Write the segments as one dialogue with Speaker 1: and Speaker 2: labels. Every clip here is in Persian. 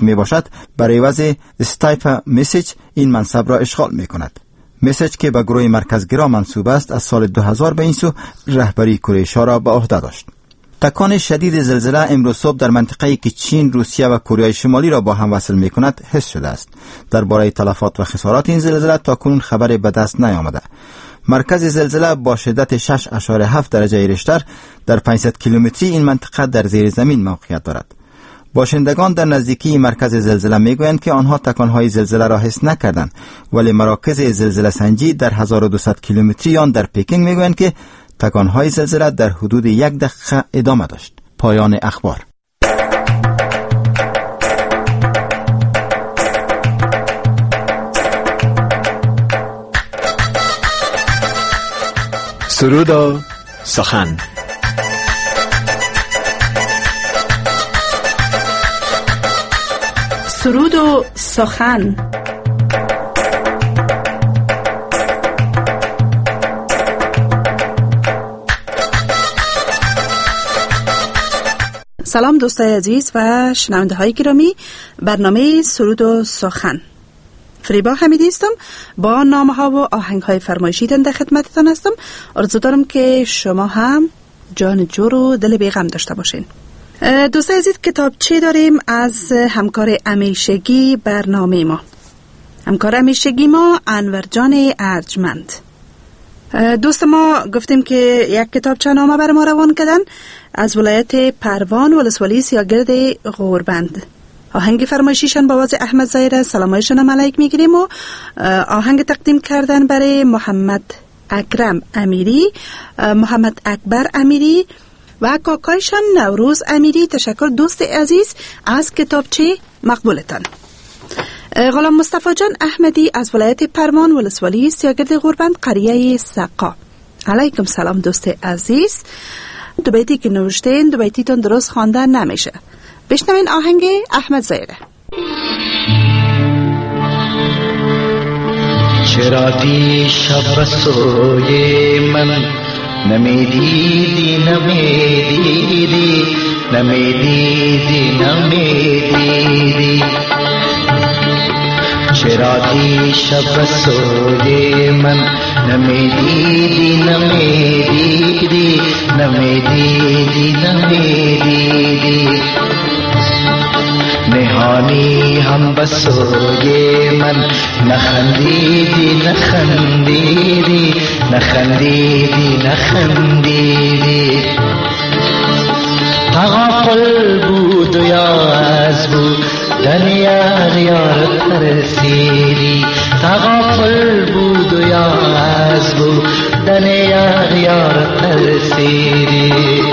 Speaker 1: که می باشد بر عوض استایپه میسیچ این منصب را اشغال می کند. میسیچ که به گروه مرکزگرا منسوب است از سال 2000 به این سو رهبری کره شاه را به عهده داشت. تکان شدید زلزله امروز صبح در منطقه‌ای که چین، روسیه و کره شمالی را با هم وصل می کند حس شده است. درباره تلفات و خسارات این زلزله تاکنون خبری به دست نیامده. مرکز زلزله با شدت 6.7 درجه ریشتر در 500 کیلومتری این منطقه در زیر زمین موقعیت دارد. باشندگان در نزدیکی مرکز زلزله میگویند که آنها تکانهای زلزله را حس نکردند، ولی مراکز زلزله سنجی در 1200 کیلومتری آن در پکینگ میگویند که تکانهای زلزله در حدود 1 دقیقه ادامه داشت. پایان اخبار.
Speaker 2: سرود و سخن.
Speaker 3: سرود و سخن. سلام دوستای عزیز و شنونده های گرامی، برنامه سرود و سخن. فریبا حمیدی هستم، با نامه ها و آهنگ های فرمایشی در خدمتتان هستم. آرزو دارم که شما هم جان جور و دل بیغم داشته باشین. دوستای عزیز، کتابچه داریم از همکار همیشگی برنامه ما. همکار همیشگی ما انور جان ارجمند. دوست ما گفتیم که یک کتابچه نامه بر ما روان کردن از ولایت پروان ولسوالی سیاگرد غوربند. آهنگ فرمایشیشان با آواز احمد ظاهر سلامایشان هم علیک میگیریم و آهنگ تقدیم کردن برای محمد اکرم امیری، محمد اکبر امیری و کاکایشان نوروز امیری. تشکر دوست عزیز از کتابچه مقبولتان. غلام مصطفی جان احمدی از ولایت پروان ولسوالی سیاگرد غوربند قریه سقا. علیکم سلام دوست عزیز. دو بیتی که نوشتین دو بیتیتون درست خواندن نمیشه. بشنوین آهنگ احمد ظاهره.
Speaker 4: چرا دیشب سوی من نمیدیدی نمیدیدی نمیدیدی نمیدیدی چرا دیشب سوی من نمیدیدی نمیدیدی نمیدیدی نمیدیدی نهانی هم بسوی من نخندیدی نخندیدی نخندیدی نخندیدی تغافل بود و یاز بود دنیا یار ترسیدی تغافل بود و یاز بود دنیا یار ترسیدی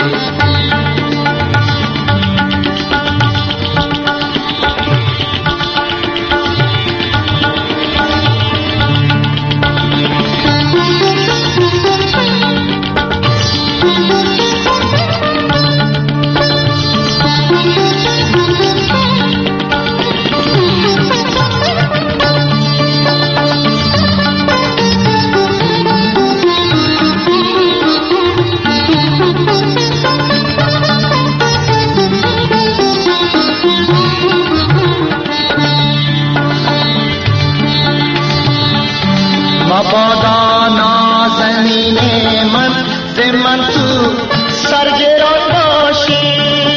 Speaker 4: مبادا نازنین من ز من تو سرگران باشی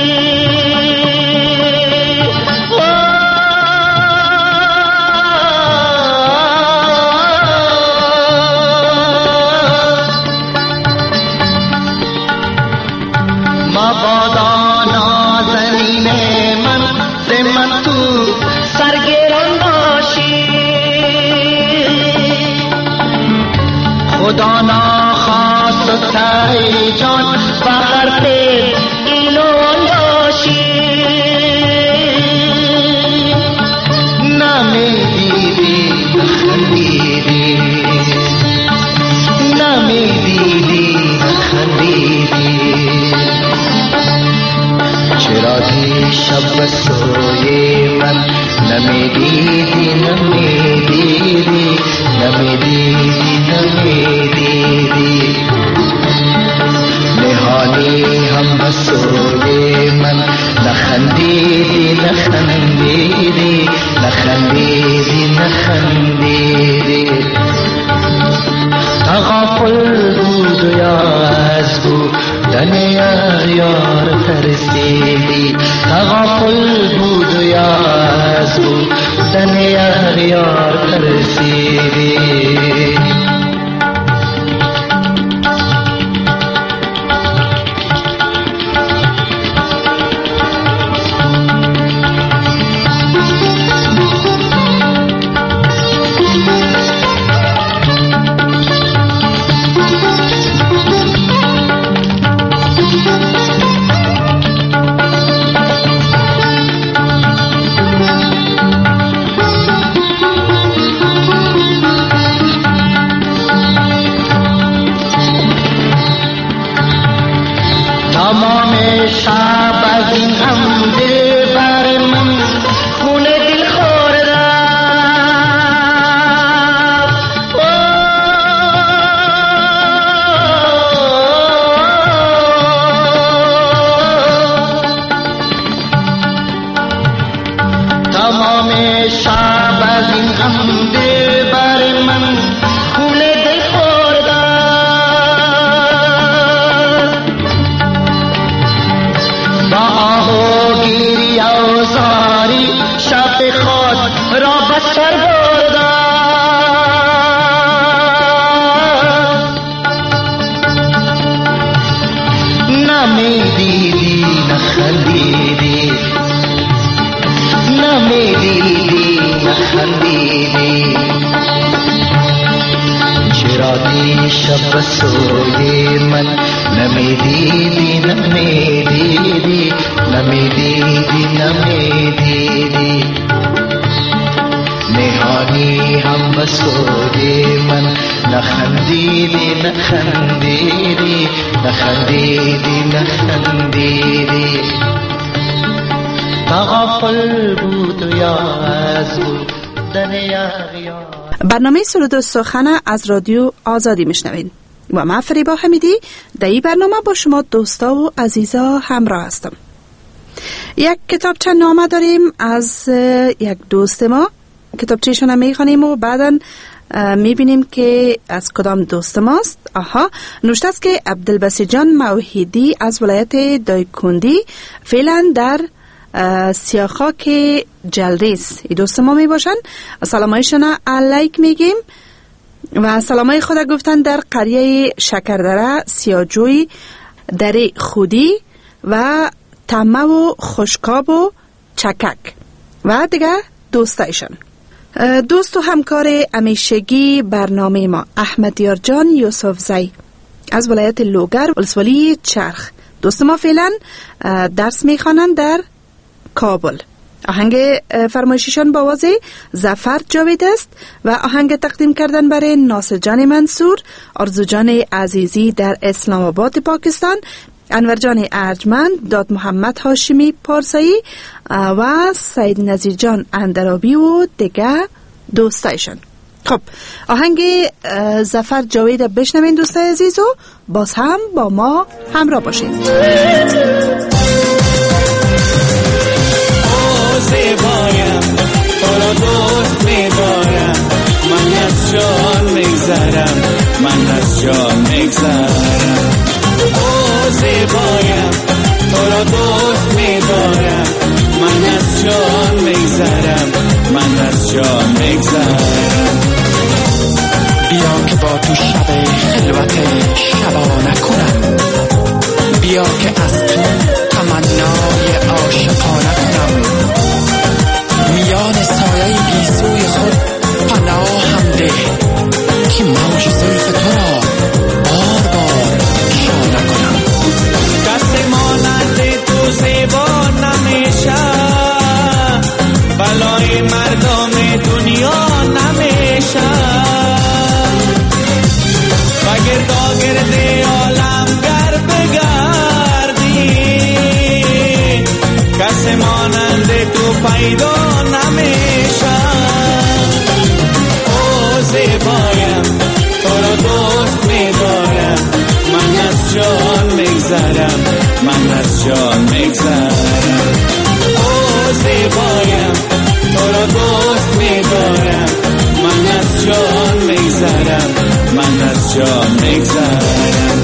Speaker 4: مبادا نازنین من ز من تو سرگران باشی خدا نخواست تای جان و حرف اینون باشی نمیدیدی نخندیدی نمیدیدی نخندیدی چرا دیشب سوی من نمیدیدی نمیدیدی نمیدیدی نمیدیدی نهانی هم بسوی من نخندیدی نخندیدی از بودن یار ترسیدی. تمام شب از این غم دل بر من خون دل خوردم. تمام شب از این غم دل بر من خون دل گیری اوزاری شب خود را بسر بردم. نمیدیدی نخندیدی، نمیدیدی نخندیدی. چرا دیشب سوی من نمیدیدی نمیدیدی نمیدیدی نمیدیدی. نهانی هم بسوی من نخندیدی نخندیدی نخندیدی نخندیدی. تغافل بود یا از بودن یار.
Speaker 3: برنامه سرود و سخن از رادیو آزادی میشنوین و من فریبا حمیدی در این برنامه با شما دوستا و عزیزا همراه هستم. یک کتابچه نامه داریم از یک دوست ما. کتابچهشون هم میخوانیم و بعدا میبینیم که از کدام دوست ماست. نوشته است که عبدالبسی جان موحدی از ولایت دایکندی فعلا در سیاخاک جلریز ای دوست ما می باشن. سلامایشون علیک میگیم و سلامای خود گفتن در قریه شکردره، سیاجوی، دره خودی و تمه و خشکاب و چکک و دیگه دوستایشون. دوست و همکار همیشگی برنامه ما احمدیار جان یوسف زی از ولایت لوگر ولسوالی چرخ. دوست ما فعلا درس میخوانند در کابل. آهنگ فرمایشیشان با آواز ظفر جاوید است و آهنگ تقدیم کردن برای ناصر جان منصور، آرزو جان عزیزی در اسلام آباد پاکستان، انور جان ارجمند، داد محمد هاشمی پارسایی و سید نظیر جان اندرابی و دیگه دوستایشان. خب آهنگ ظفر جاوید بشنوین دوستای عزیز و باز هم با ما همراه باشید.
Speaker 5: زیبایم تو را دوست می‌دارم، من از جان میگذرم، من از جان میگذرم. او زیبایم تو را دوست می‌دارم، من از جان میگذرم، من از جان میگذرم.
Speaker 6: بیا که با تو شب خلوت شبانه کنم، بیا که از تو تمنای عاشقانه کنم، میان سایه گیسوی خود پناهم ده که موج زلف تو را بار بار شانه کنم.
Speaker 5: کسی مانند تو زیبا نمیشه، بلای مردم دنیا نمیشه. و گرد عالم گر بگردی، کسی مانند تو پیدا نمیشه. او زیبایم تو را دوست می‌دارم، من از جان میگذرم، من از جان میگذرم. او زیبایم تو را دوست می‌دارم، من از جان میگذرم، من از جان میگذرم.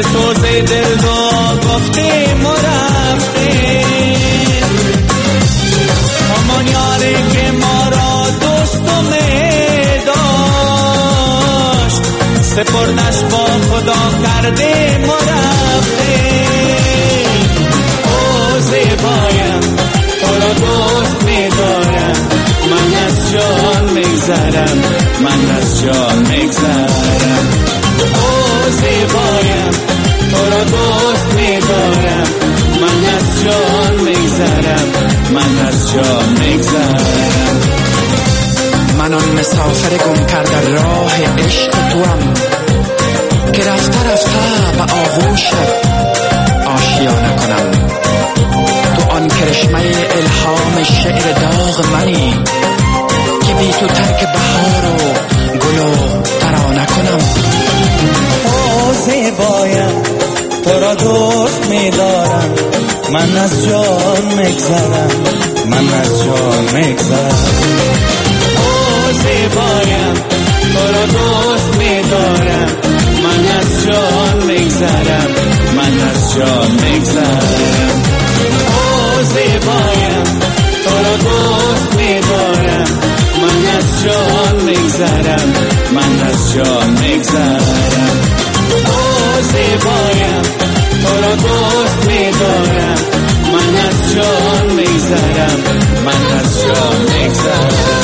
Speaker 5: سوز دل دعا گفتیم و رفتیم. همان یاری که ما را دوست و می داشت سپردش با خدا کردیم و رفتیم. او زیبایم تو را دوست می دارم، من از جان میگذرم، من از جان میگذرم. او زیبایم تو را دوست می‌دارم، من از جان میگذرم، من از جان میگذرم.
Speaker 6: من آن مسافر گم کرده راه عشق توام که رفته رفته به آغوشت آشیانه کنم. تو آن کرشمه الهام شعر داغ منی که بی تو ترک بهار و گل و ترانه کنم.
Speaker 5: او زیبایم تو را دوست می‌دارم، من از جان میگذرم، من از جان میگذرم. او زیبایم تو را دوست می‌دارم، من از جان میگذرم، من از جان میگذرم. او زیبایم تو را دوست می‌دارم، من از جان میگذرم، من از جان میگذرم. او زیبایم تو را دوست می‌دارم، من از جان میگذرم، من از جان میگذرم.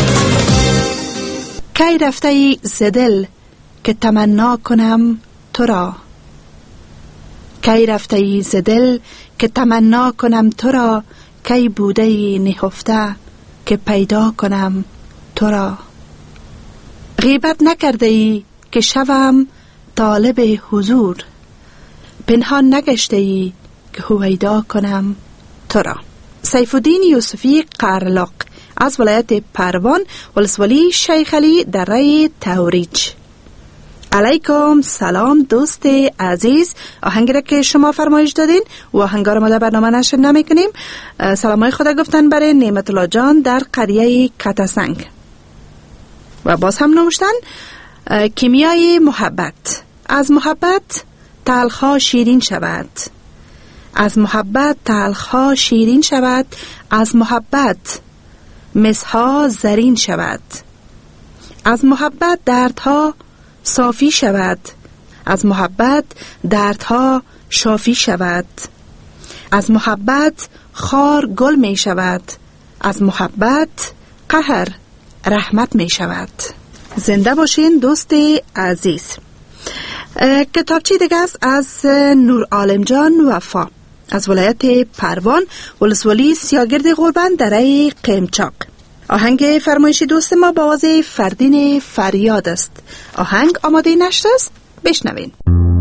Speaker 3: کی رفته ای ز دل که تمنا کنم تو را، کی رفته ای ز دل که تمنا کنم تو را، کی بوده ای نهفته که پیدا کنم تو را. غیبت نکرده ای که شوم طالب حضور، پنهان نگشته ای که هویدا کنم تو را. سیف الدین یوسفی قرلاق از ولایت پروان، ولسوالی شیخ علی دره توریج. علیکم سلام دوست عزیز. آهنگی را که شما فرمایش دادین و آهنگا را ما در برنامه نشر نمی‌کنیم. سلامای خدا گفتن برای نعمت الله جان در قریه کتاسنگ و باز هم نوشتن کیمیای محبت. از محبت تلخ‌ها شیرین شود، از محبت تلخ‌ها شیرین شود، از محبت مسها زرین شود، از محبت دردها صافی شود، از محبت دردها شافی شود، از محبت خار گل می شود، از محبت قهر رحمت می شود. زنده باشین دوست عزیز. کتابچه دیگه است از نور عالم جان وفا از ولایت پروان، ولسوالی سیاگرد غربند دره قیمچاق. آهنگ فرمایشی دوست ما با آواز فردین فریاد است. آهنگ آماده نشده است، بشنوین.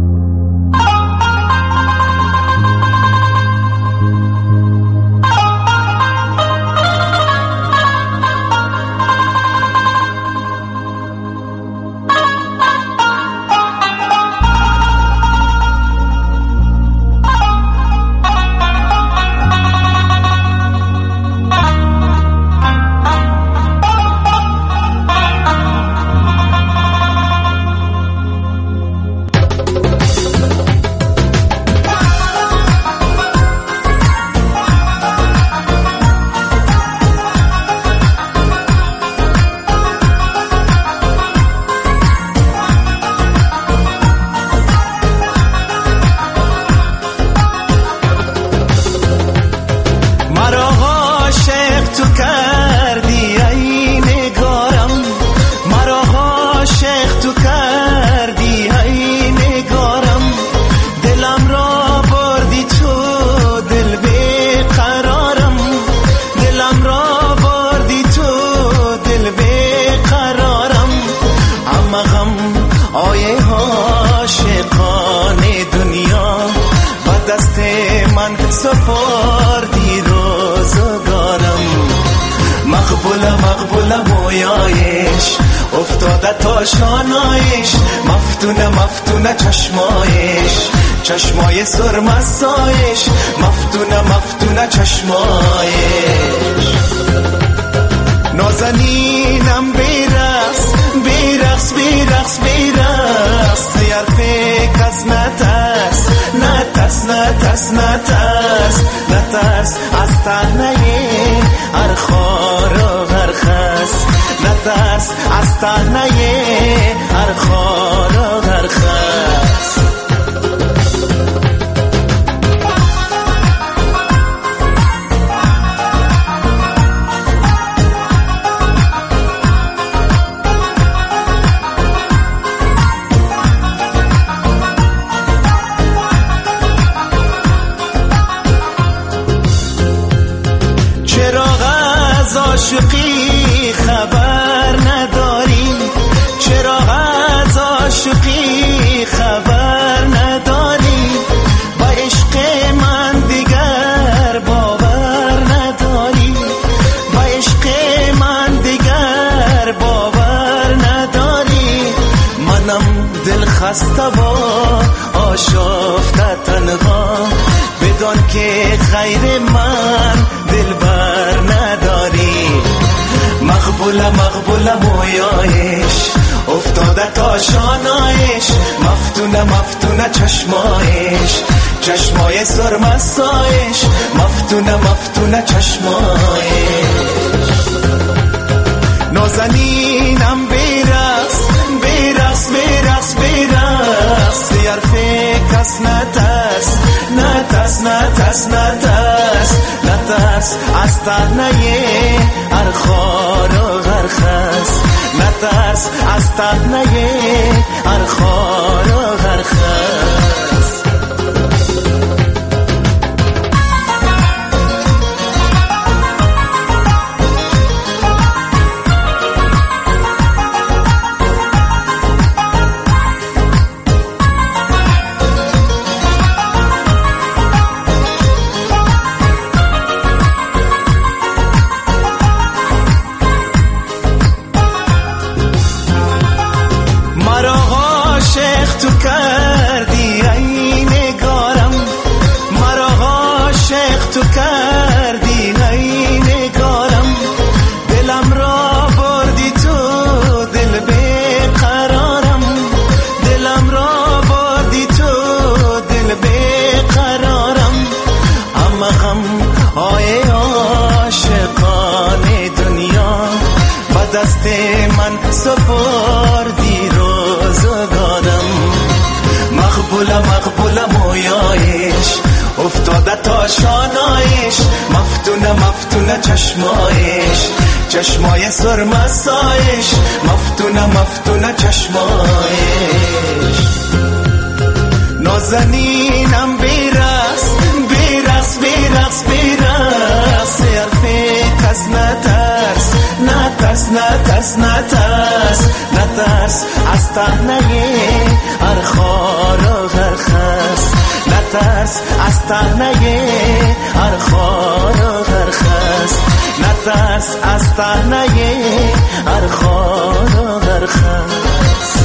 Speaker 5: سپردی روزگارم، مقبول مویایش افتاده تا شانایش، مفتونه چشمای سرمسایش، مفتونه چشمایش. نازنینم بیرقص بیرقص بیرقص بیرقص، دیار فکر از نتر نترس نترس نترس از طعنه هر خار و هر خس نترس از طعنه هر خار و هر خس عاشقی خبر نداری چرا از عاشقی خبر نداری با عشق من دیگر باور نداری با عشق من دیگر باور نداری منم دل خسته و آشفته تنها بدان که خیر من دل بر نداری مقبوله مویایش افتاده تا شانایش مفتونه چشمای سرمستایش مفتونه چشمایش نازنینم بیرقص حرف کس نترس از طعنه هر خار و هر خس نترس از طعنه هر خار و هر خس دست من سپردی روزگارم مقبوله مویایش افتاده تا شانایش مفتونه چشمای سرمستایش مفتونه چشمایش نازنینم بیرقص حرف کس نترس از طعنه هر خار و هر خس نترس از طعنه هر خار و هر خس نترس از طعنه هر خار و هر خس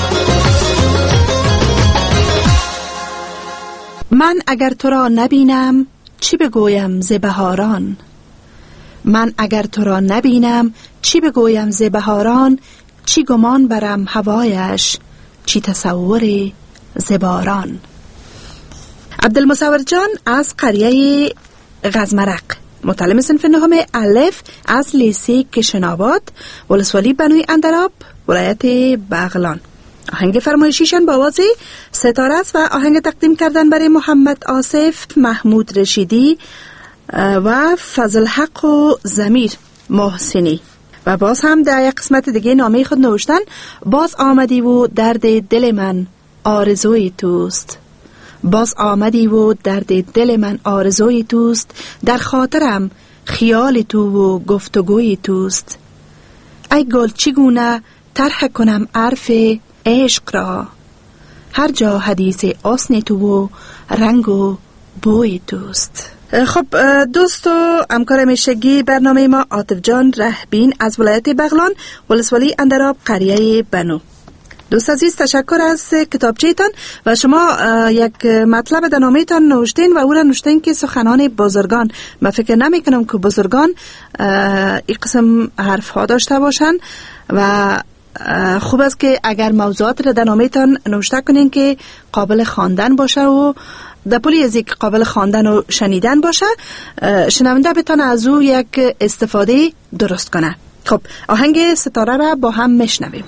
Speaker 3: من اگر تو را نبینم چی بگویم ز بهاران من اگر تو را نبینم چی بگویم ز بهاران چی گمان برم هوایش چی تصور ز باران. عبدالمصور جان از قریه غزمرق، متعلم صنف نهم الف از لیسه کشناباد، ولسوالی بنوی اندراب، ولایت بغلان. آهنگ فرمایشیشان با آواز ستاره است و آهنگ تقدیم کردن برای محمد آصف، محمود رشیدی و فضل حق و ضمیر محسنی. و باز هم در یک قسمت دیگه نامه خود نوشتن: باز آمدی و درد دل من آرزوی توست، باز آمدی و درد دل من آرزوی توست، در خاطرم خیال تو و گفتگوی توست. ای گل چگونه طرح کنم عرف عشق را، هر جا حدیث حسن تو و رنگ و بوی توست. خب دوست و همکار همیشگی برنامه ما عاطف جان رهبین از ولایت بغلان، ولسوالی اندراب، قریه بنو. دوست عزیز، تشکر از کتابچه‌تان و شما یک مطلب در نامه‌تان نوشتین و او را نوشتین که سخنان بزرگان. من فکر نمی کنم که بزرگان این قسم حرف ها داشته باشن و خوب است که اگر موضوعات را در نامه‌تان نوشته کنین که قابل خواندن باشه و در پولی از یک قابل خواندن و شنیدن باشه، شنونده بتانه از او یک استفاده درست کنه. خب آهنگ ستاره را با هم میشنویم.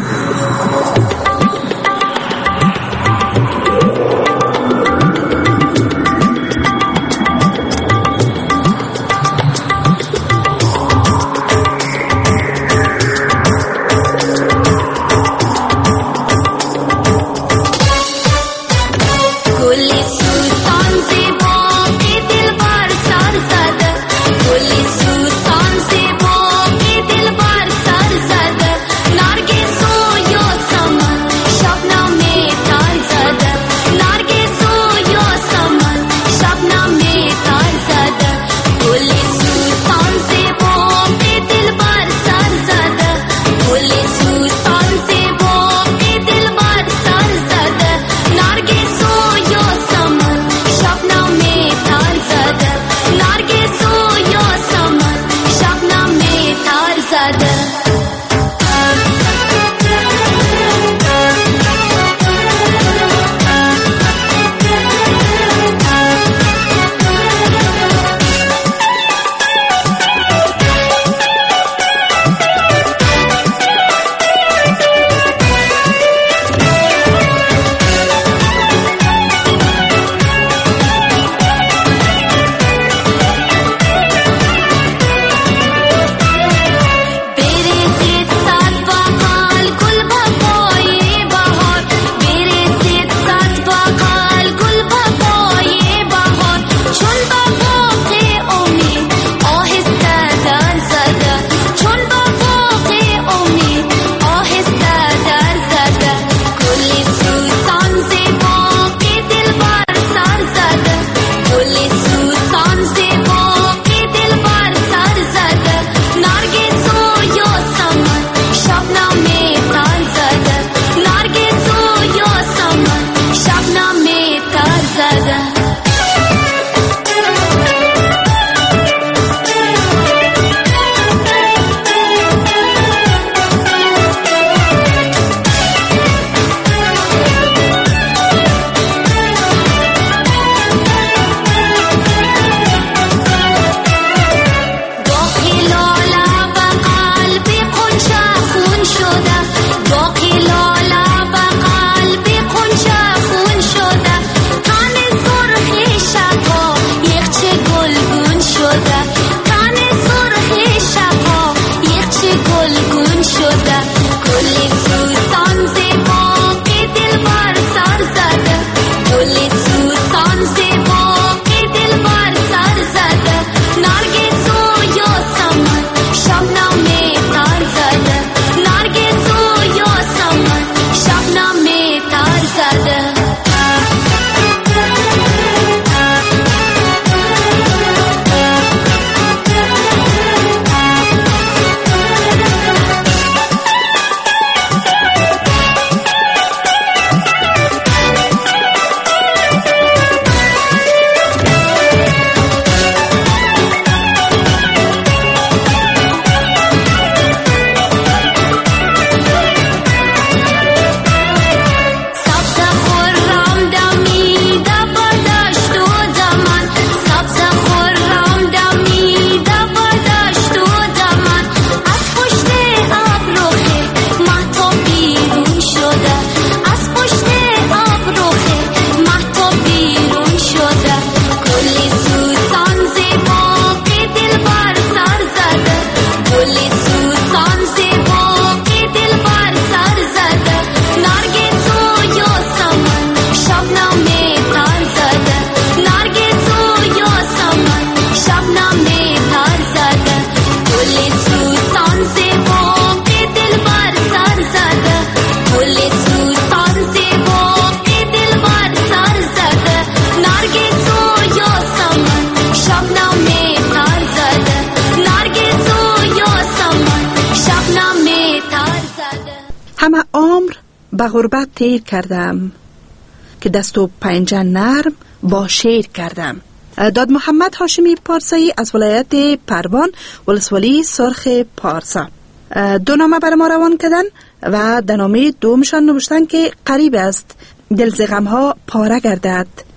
Speaker 3: همه عمر به غربت تیر کردم که دست و پنجه نرم با شیر کردم. داد محمد هاشمی پارسایی از ولایت پروان ولسوالی سرخ پارسا. دو نامه بر ما روان کردن و در نامه دومشان نوشتن که قریب است دل ز غمها پاره گردد،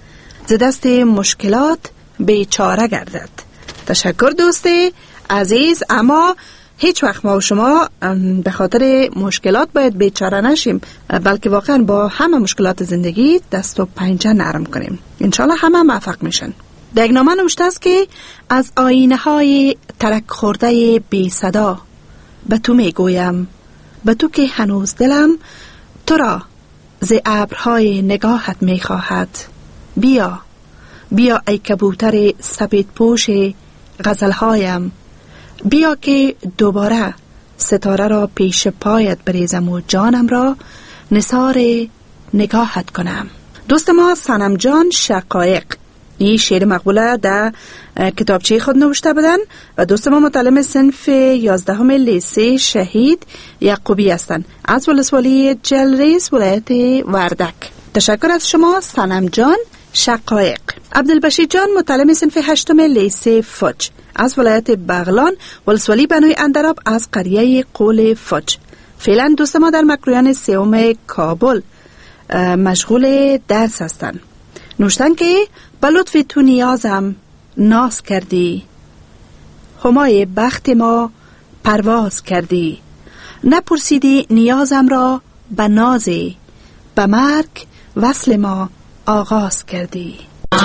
Speaker 3: ز دست مشکلات بیچاره گردد. تشکر دوست عزیز، اما هیچ وقت ما و شما به خاطر مشکلات باید بیچاره نشیم، بلکه واقعا با همه مشکلات زندگی دست و پنجه نرم کنیم. انشالله همه موفق میشن. در نامه نوشته است که از آینه های ترک خورده بی صدا به تو میگویم، به تو که هنوز دلم تو را ز ابرهای نگاهت میخواهد. بیا بیا ای کبوتر سپید پوش غزلهایم، بیا که دوباره ستاره را پیش پایت بریزم و جانم را نثار نگاهت کنم. دوست ما صنم جان شقایق این شعر مقبوله در کتابچه خود نوشته بدن و دوست ما متعلم صنف 11 لیسه شهید یعقوبی هستند از ولسوالی جلریز ولایت وردک. تشکر از شما صنم جان شقایق. عبدالبشیر جان متعلم صنف 8 لیسه فج از ولایت بغلان ولسوالی بنوی اندراب از قریه قول فج. فعلا دوست ما در مکرویان 3 کابل مشغول درس هستند. نوشتن که به لطف تو نیازم ناز کردی، همای بخت ما پرواز کردی، نپرسیدی نیازم را به نازی، به مرگ وصل ما آغاز کردی.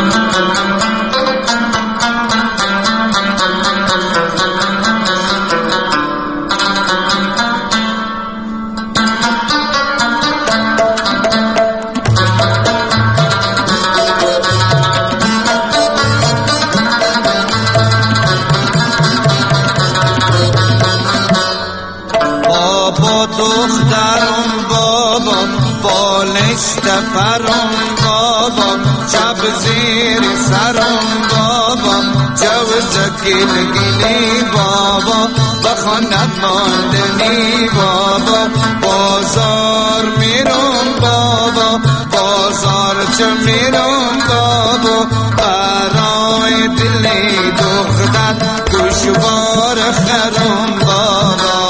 Speaker 5: دخترم بابا بالشت پرم بابا شب زیر سرم بابا جوز گلگلی بابا بخاند ماندنی بابا بازار میرم بابا بازار چه میرم بابا برای دلی دختر گوشوار خرم بابا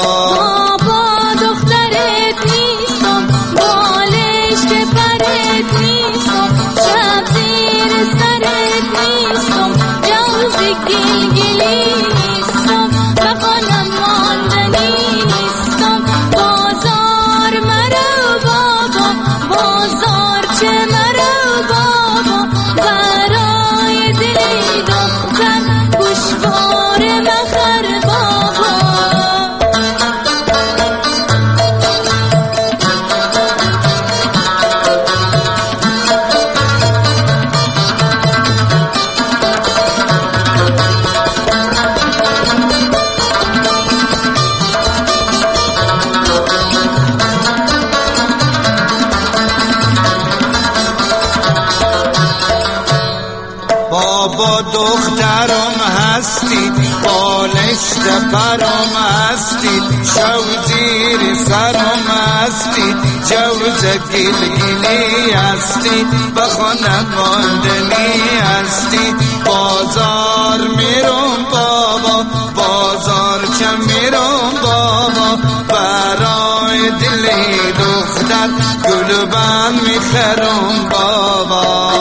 Speaker 5: دخترم هستی بالشت پرم هستی شو زیر سرم هستی جوز گلگلی هستی بخانم ماندنی هستی بازار میرم بابا بازار چه میرم بابا برای دلی دختر گلبن میخرم بابا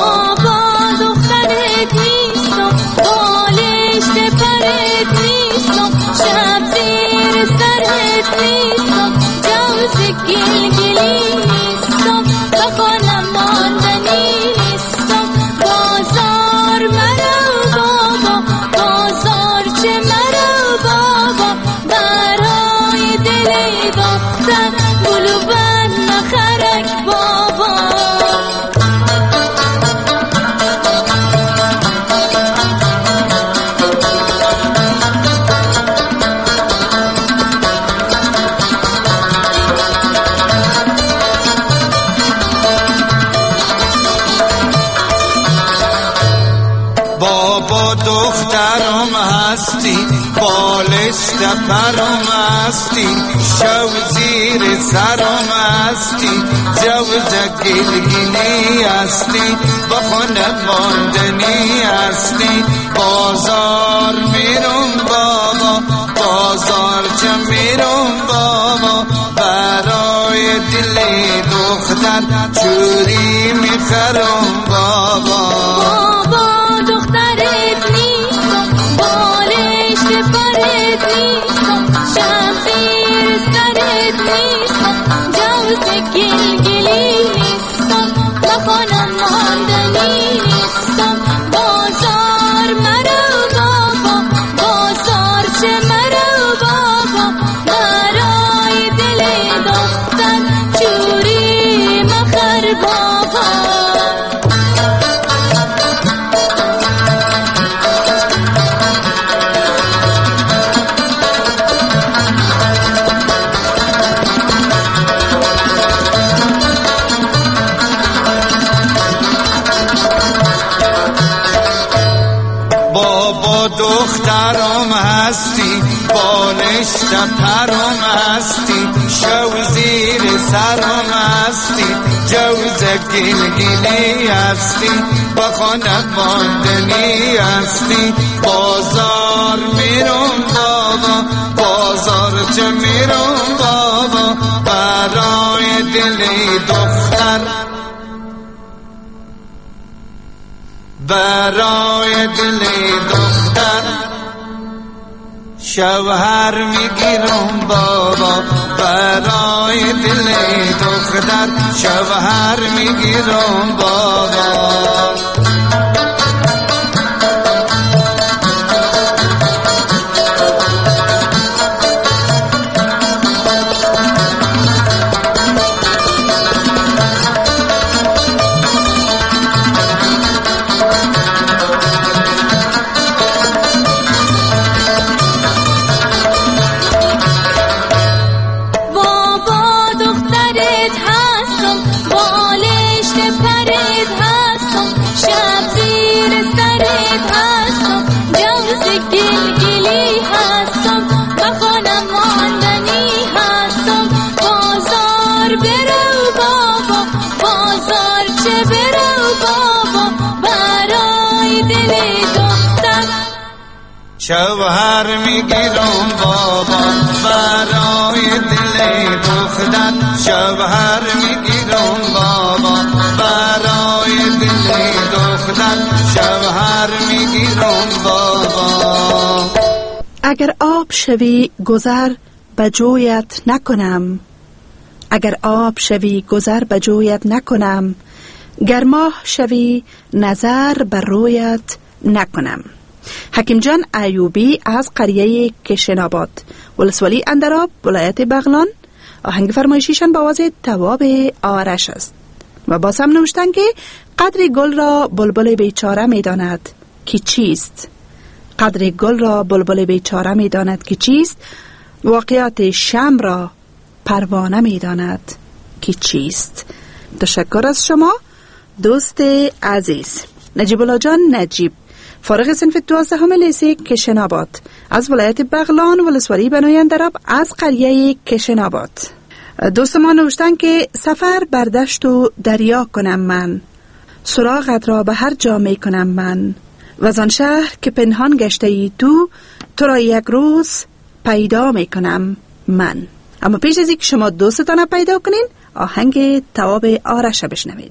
Speaker 5: دخترم هستی بالشت پرم هستی شو زیر سرم هستی جوز گلگلی هستی بخانت ماندنی هستی بازار میرم بابا بازار چه میرم بابا برای دلی دختر چوری میخرم بابا
Speaker 7: بخوانم ماندنیستم بازار مرو بابا بازار چه مرو بابا برای دل دختر چوری مخر بابا
Speaker 5: دخترم هستی بالشت پرم هستی شو زیر سرم هستی جوز گلگلی هستی بخانه باندنی هستی بازار میرم بابا بازار چه میرم بابا برای دلی دختر برای دل دختر شوهر میگیرم بابا برای دل دختر شوهر میگیرم بابا شوهر میگیرم بابا برای دل دختر شوهر میگیرم بابا برای دل دختر شوهر میگیرم بابا
Speaker 3: اگر آب شوی گذر به جویت نکنم اگر آب شوی گذر به جویت نکنم گر ماه شوی نظر بر رویت نکنم. حکیم جان ایوبی از قریه کشناباد ولسوالی اندراب ولایت بغلان. آهنگ فرمایشیشان با آواز تواب آرش است و باز هم نوشتن که قدر گل را بلبل بیچاره میداند که چیست. قدر گل را بلبل بیچاره میداند که چیست. واقعات شمع را پروانه میداند که چیست. تشکر از شما دوست عزیز. نجیب الله جان نجیب فارغ صنف 12 لیسه کشناباد از ولایت بغلان ولسوالی بنوی اندراب از قریه کشناباد. دوست ما نوشتن که سفر بر دشت و دریا کنم من سراغت را به هر جا می کنم من و از آن شهر که پنهان گشته ای تو را یک روز پیدا می کنم من. اما پیش از اینکه شما دوستتان پیدا کنین آهنگ تواب آرش بشنوید.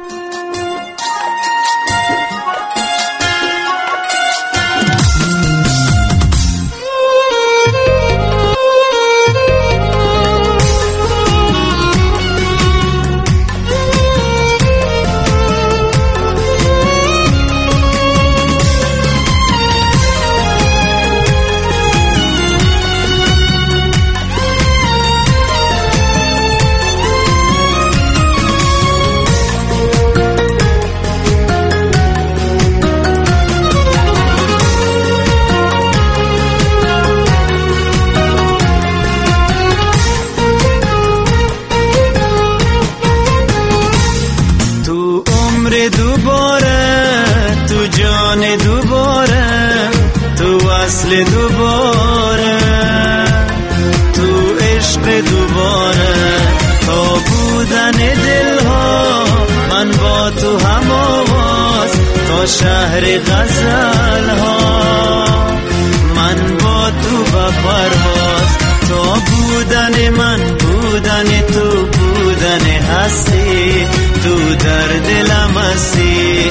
Speaker 8: دوباره تو عشق دوباره تا بودن دلها من با تو هم آواز تا شهر غزلها من با تو با پرواز تا بودن من بودن تو بودن هستی تو در دلم هستی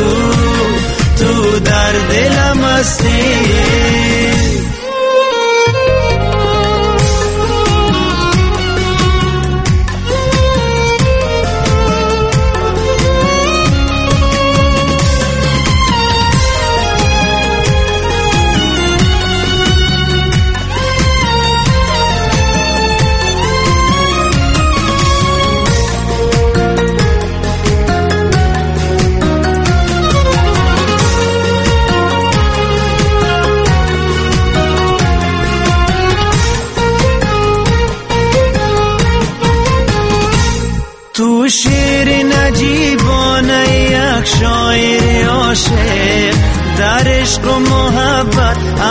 Speaker 8: تو در دلم هستی.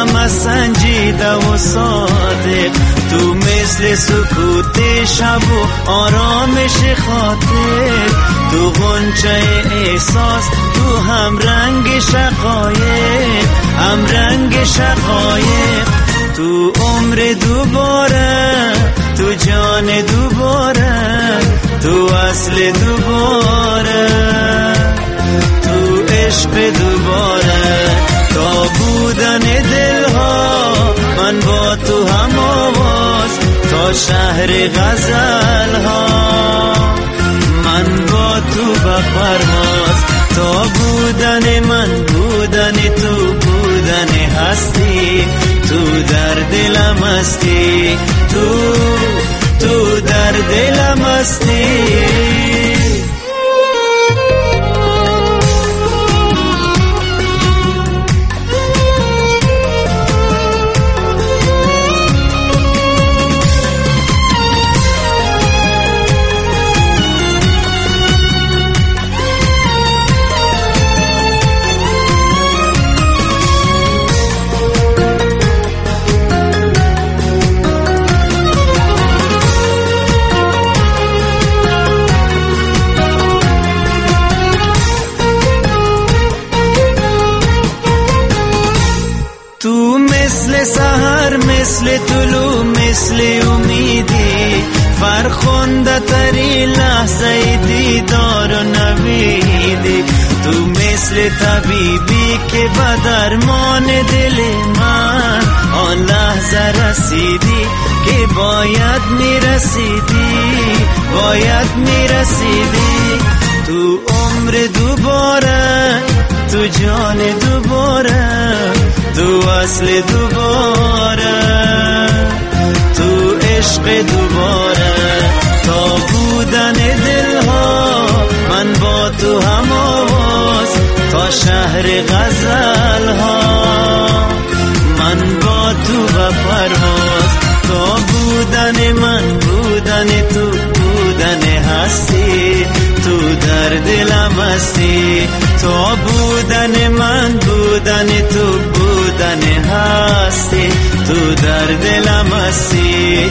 Speaker 8: همه سنجیده و صادق، تو مثل سکوت شب و آرامش خاطر، تو غنچه احساس، تو هم رنگ شقایق، هم رنگ شقایق، تو عمر دوباره، تو جان دوباره، تو اصل دوباره، تو عشق دوباره، تا بودن دلها من با تو هم آواز، تا شهر غزل ها من با تو بپرواز، تا بودن من بودن تو بودن هستی، تو در دلم هستی، تو در دلم هستی. سحر مثل طلوع مثل امیدی، فرخنده تری لحظه دیدار و نویدی، تو مثل طبیبی که به درمان دل من آن لحظه رسیدی که باید میرسیدی، باید میرسیدی، تو عمر دوباره، تو جان دوباره، تو اصل دوباره، تو عشق دوباره، تا بودن دلها من با تو هم آواز، تا شهر غزل ها من با تو بپرواز، تا بودن من بودن تو بودن هستی، تو در دلم هستی، تا بودن من بودن تو بودن هستی، تو در دلم هستی،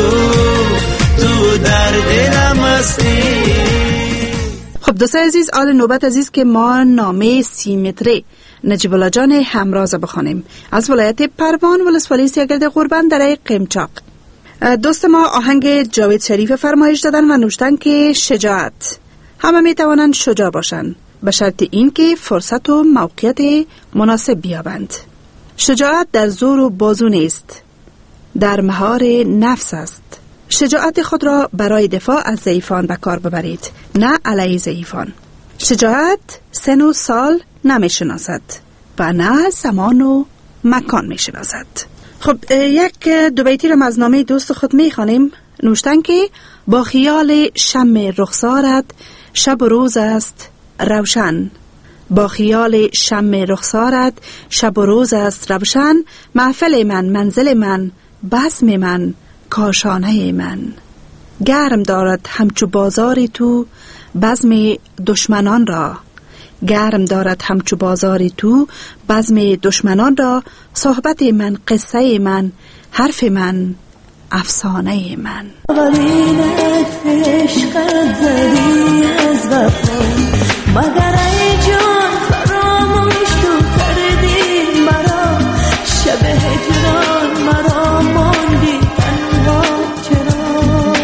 Speaker 8: تو در دلم هستی.
Speaker 3: خب دوستای عزیز، آل نوبت عزیز که ما نامه 30 متره نجیب الله جان همراز بخوانیم از ولایت پروان ولسوالی سیاگرد قربان در قمچاق. دوست ما آهنگ جاوید شریف فرمایش دادن و نوشتن که شجاعت، همه می توانند شجاع باشند به شرط این که فرصت و موقعیت مناسب بیابند. شجاعت در زور و بازو نیست، در مهار نفس است. شجاعت خود را برای دفاع از ضعیفان به کار ببرید، نه علیه ضعیفان. شجاعت سن و سال نمی شناسد و نه زمان و مکان می شناسد. خب یک دو بیتی را از نامه دوست خود می خوانیم. نوشتن که با خیال شمع رخسارت شب و روز است روشن، با خیال شمع رخسارت شب و روز است روشن، محفل من منزل من بزم من کاشانه من. گرم دارد همچو بازاری تو بزم دشمنان را، گرم دارد همچو بازاری تو بزم دشمنان را، صحبت من قصه من حرف من افسانه من.
Speaker 9: مگر ای جان فراموش تو کردی مرا، شب هجران مرا ماندی تنها چرا؟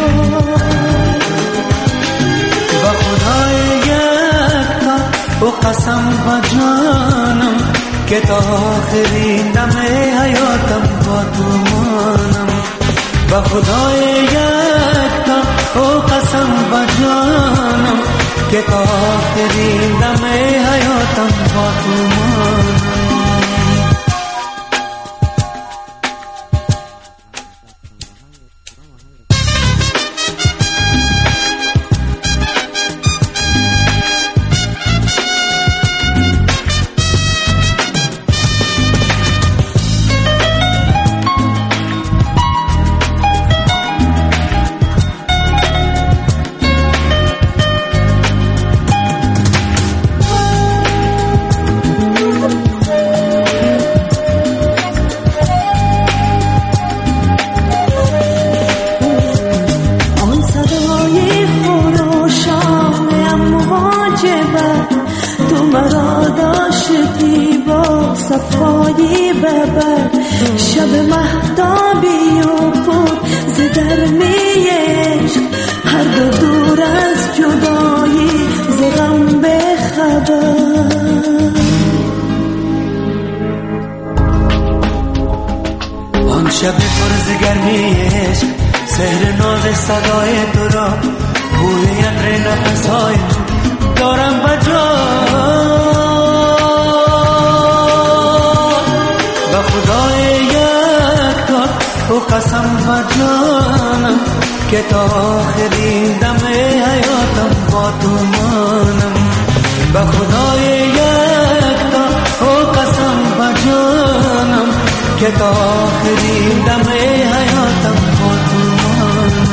Speaker 8: با خدای یکتا و قسم با جانم که تا آخرین دم حیاتم با تو مانم، با خدای یکتا و قسم با جانم که تا آخرین دم حیاتم با تو مانم.
Speaker 9: واجبه تو مرا داشتی با صفایی ببر شب مهتابی و پر ز گرمی عشق هر دو دور از جدایی ز غم بخبر
Speaker 8: آن شب پر ز گرمی عشق سحر ناز صدای تو را بوی عطر نفس‌های دارم بجا و خدای یکتا و قسم و جانم که تا آخرین دم حیاتم با تو مانم و خدای یکتا و قسم و جانم که تا آخرین دم حیاتم با تو مانم.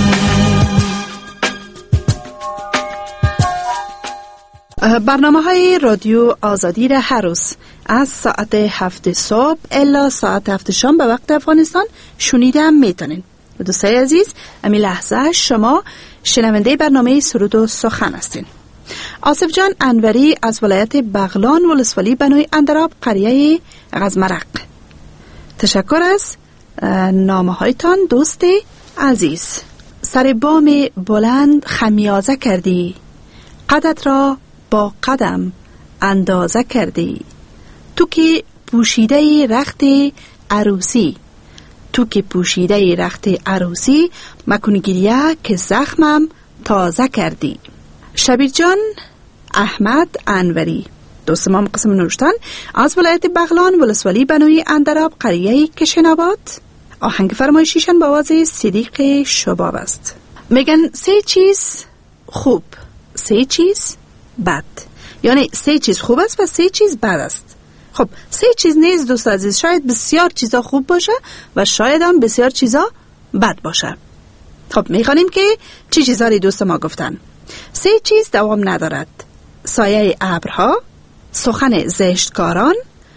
Speaker 3: برنامه های رادیو آزادی را هر روز از ساعت 7 صبح الا ساعت 7 شام به وقت افغانستان شنیده میتونین. دوستای عزیز، امی لحظه شما شنونده برنامه سرود و سخن هستین. آصف جان انوری از ولایت بغلان ولسوالی بنوی اندراب قریه غزمرق. تشکر از نامه هایتان دوست عزیز. سر بام بلند خمیازه کردی، قدت را با قدم اندازه کردی، تو که پوشیده رخت عروسی، تو که پوشیده رخت عروسی مکن گریه که زخمم تازه کردی. شبیر جان احمد انوری دوست ما قسم نوشتن از ولایت بغلان ولسوالی بنوی اندراب قریه کشناباد. آهنگ فرمایشیشان با آواز صدیق شباب است. میگن 3 چیز خوب، 3 چیز بد، یعنی 3 چیز خوب است و 3 چیز بد است. خب 3 چیز نیز دوست عزیز، شاید بسیار چیزا خوب باشه و شاید هم بسیار چیزا بد باشه. خب میخوانیم که چی چیزا دوست ما گفتن. 3 چیز دوام ندارد: سایه ابرها، سخن زشتکاران،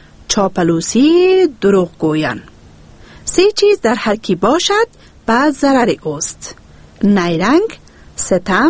Speaker 3: چاپلوسی دروغ گویان. 3 چیز در هر کی باشد بعد ضرر اوست: نیرنگ، ستم،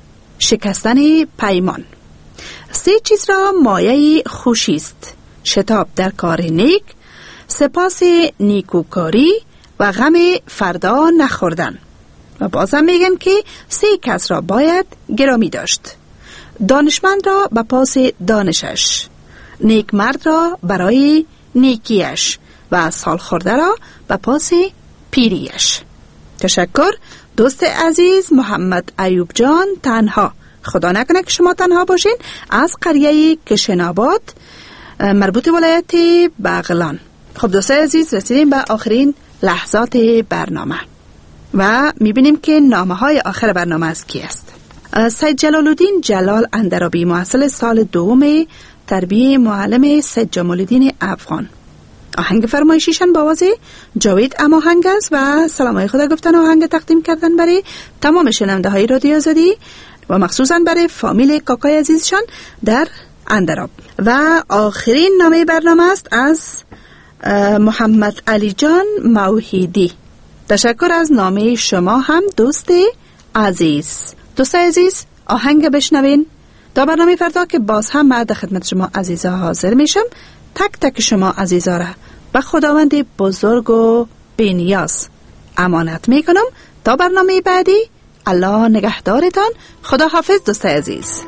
Speaker 3: شکستن پیمان. 3 چیز را مایه خوشی است: شتاب در کار نیک، سپاس نیکوکاری و غم فردا نخوردن. و بازم میگن که 3 کس را باید گرامی داشت: دانشمند را به پاس دانشش، نیک مرد را برای نیکیش و سال خورده را به پاس پیریش. تشکر دوست عزیز محمد ایوب جان تنها. خدا نکنه که شما تنها باشین، از قریه کشناباد مربوط ولایت بغلان. خب دوستای عزیز، رسیدیم به آخرین لحظات برنامه و میبینیم که نامه های آخر برنامه از کی است. سید جلال الدین جلال اندرابی، محصل سال دوم تربیه معلم سید جمال الدین افغان. آهنگ فرمایشیشان با آواز جاوید اماهنگ است و سلامای خدا گفتن آهنگ تقدیم کردن برای تمام شنونده های رادیو آزادی و مخصوصا برای فامیل کاکای عزیزشان در اندراب. و آخرین نامه برنامه است از محمد علی جان موحیدی. تشکر از نامه شما هم دوست عزیز. دوست عزیز، آهنگ بشنوین. تا برنامه فردا که باز هم من در خدمت شما عزیزا حاضر میشم. تک تک شما عزیزا را به خداوند بزرگ و بی‌نیاز امانت میکنم تا برنامه بعدی. الله نگهدارتان. خدا حافظ دوست عزیز.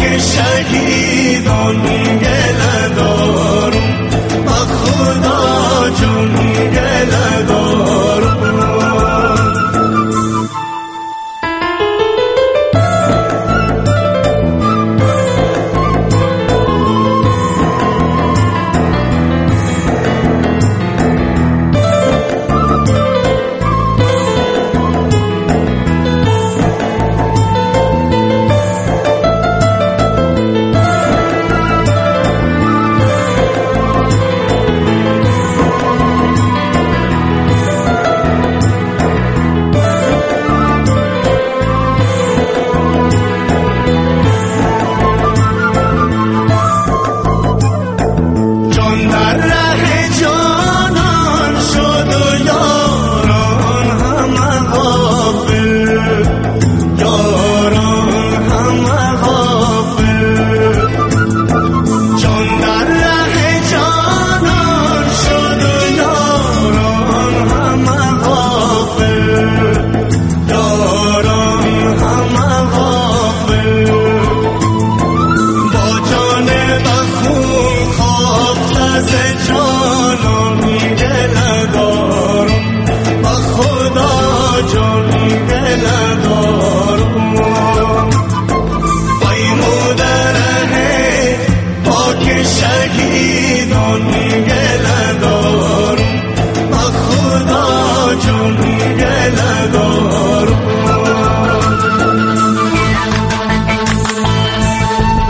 Speaker 8: شهیدان